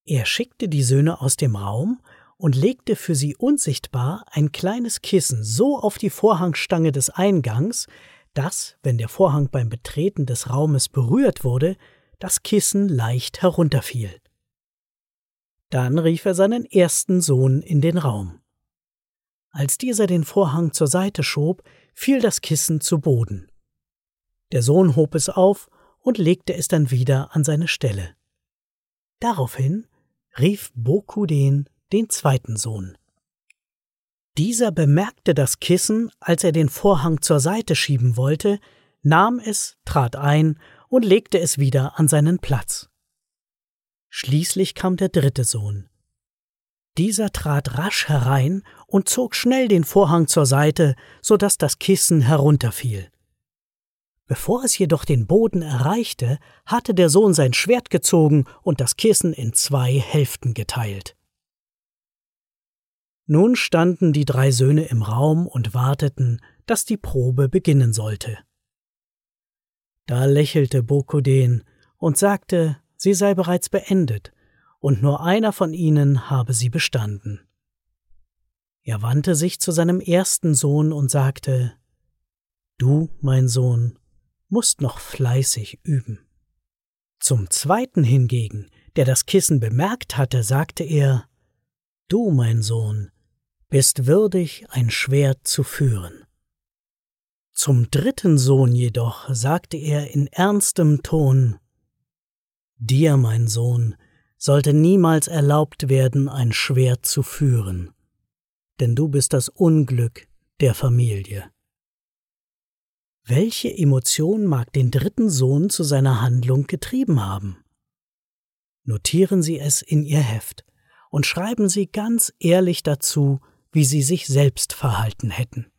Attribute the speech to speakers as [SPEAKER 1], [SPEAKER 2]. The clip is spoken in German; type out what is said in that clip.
[SPEAKER 1] Er schickte die Söhne aus dem Raum und legte für sie unsichtbar ein kleines Kissen so auf die Vorhangstange des Eingangs, dass, wenn der Vorhang beim Betreten des Raumes berührt wurde, das Kissen leicht herunterfiel. Dann rief er seinen ersten Sohn in den Raum. Als dieser den Vorhang zur Seite schob, fiel das Kissen zu Boden. Der Sohn hob es auf und legte es dann wieder an seine Stelle. Daraufhin rief Bokuden den zweiten Sohn. Dieser bemerkte das Kissen, als er den Vorhang zur Seite schieben wollte, nahm es, trat ein und legte es wieder an seinen Platz. Schließlich kam der dritte Sohn. Dieser trat rasch herein und zog schnell den Vorhang zur Seite, so dass das Kissen herunterfiel. Bevor es jedoch den Boden erreichte, hatte der Sohn sein Schwert gezogen und das Kissen in 2 Hälften geteilt. Nun standen die 3 Söhne im Raum und warteten, dass die Probe beginnen sollte. Da lächelte Bokuden und sagte, sie sei bereits beendet und nur einer von ihnen habe sie bestanden. Er wandte sich zu seinem ersten Sohn und sagte, »Du, mein Sohn, musst noch fleißig üben.« Zum zweiten hingegen, der das Kissen bemerkt hatte, sagte er, »Du, mein Sohn, bist würdig, ein Schwert zu führen.« Zum dritten Sohn jedoch sagte er in ernstem Ton, »Dir, mein Sohn, sollte niemals erlaubt werden, ein Schwert zu führen, denn du bist das Unglück der Familie.« Welche Emotion mag den dritten Sohn zu seiner Handlung getrieben haben? Notieren Sie es in Ihr Heft und schreiben Sie ganz ehrlich dazu, wie Sie sich selbst verhalten hätten.